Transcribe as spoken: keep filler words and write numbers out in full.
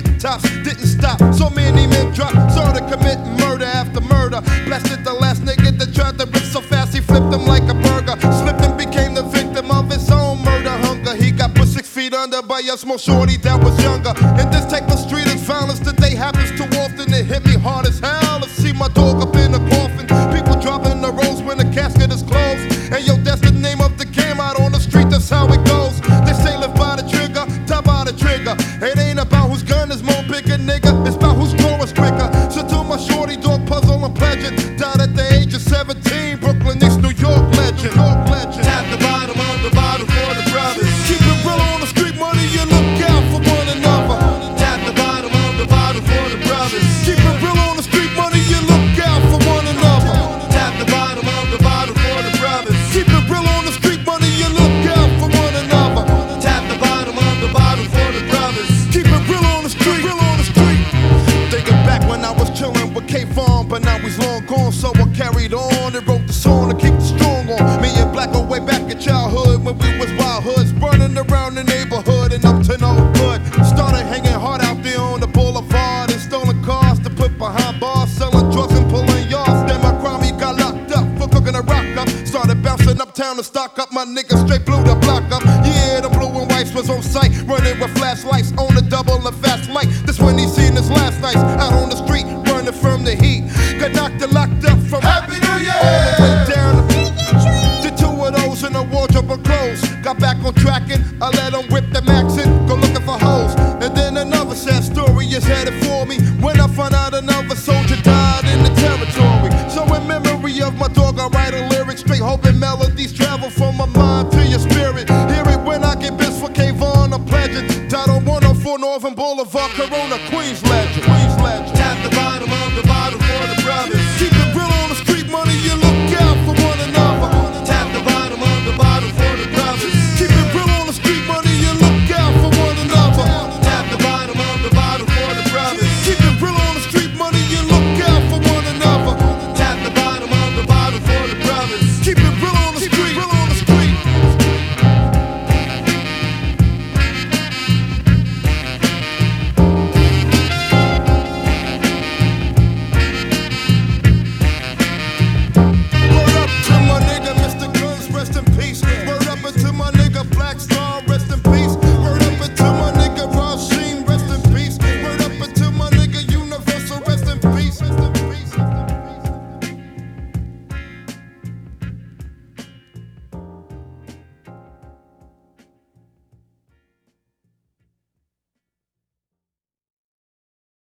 tops didn't stop. So many men dropped, started committing murder after murder. Blasted the last nigga that tried to rip so fast he flipped him like a burger. Slipped and became the victim of his own murder hunger. He got put six feet under by a small shorty that was younger. In this type of street is violence today happens too often. It hit me hard as hell to see my dog up in a coffin. People dropping the rose when the casket is closed. And yo, that's the name of the game out on the street, that's how it goes. They say live by the trigger, die by the trigger. It ain't about whose gun is more bigger, nigga. It's about whose score is quicker. So to my shorty dog puzzle I'm pledging. Died at the age of seventeen, Brooklyn East, New York legend. New York legend. Tap the bottom of the bottle for the brothers. Keep it real on the street, money, you look out for one another. Tap the bottom of the bottle for the brothers. Keep it real on the street, money, you look out for one another. Tap the bottom of the bottle for the brothers. Keep it real on the street, money, you look out for one another. Tap the bottom of the bottle for the brothers. Keep it real on the street, real on the street. Thinking back when I was chillin' with K-Farm, but now he's long gone, so I carried on and wrote the song to keep the strong on. Me and Black go way back in childhood when we was wild hoods, burning around the neighborhood and up to no good. Started hanging hard out there on the boulevard and stolen cars to put behind bars, selling drugs and pulling yards. Then my cromie got locked up for cooking a rock up. Started bouncing uptown to stock up, my niggas straight blew the block up. Yeah, the blue and whites was on sight, running with flashlights on the double and fast light. This when he seen his last nights out on the street, running from the heat. Got knocked and locked up from Happy New Year! all the way down. Did two of those in a wardrobe of clothes. Got back on track and I let him whip the max in, go looking for hoes. And then another sad story is headed for me when I find out another soldier died in the territory. So in memory of my dog, I write a lyric, straight hoping melodies travel from my mind to your spirit. Hear it when I get bits for K-Von, I'm pledging. Died on one oh four Northern Boulevard, Corona, Queens legend. Queens legend. Tap the bottom of the bottle for the brothers. Keep it real on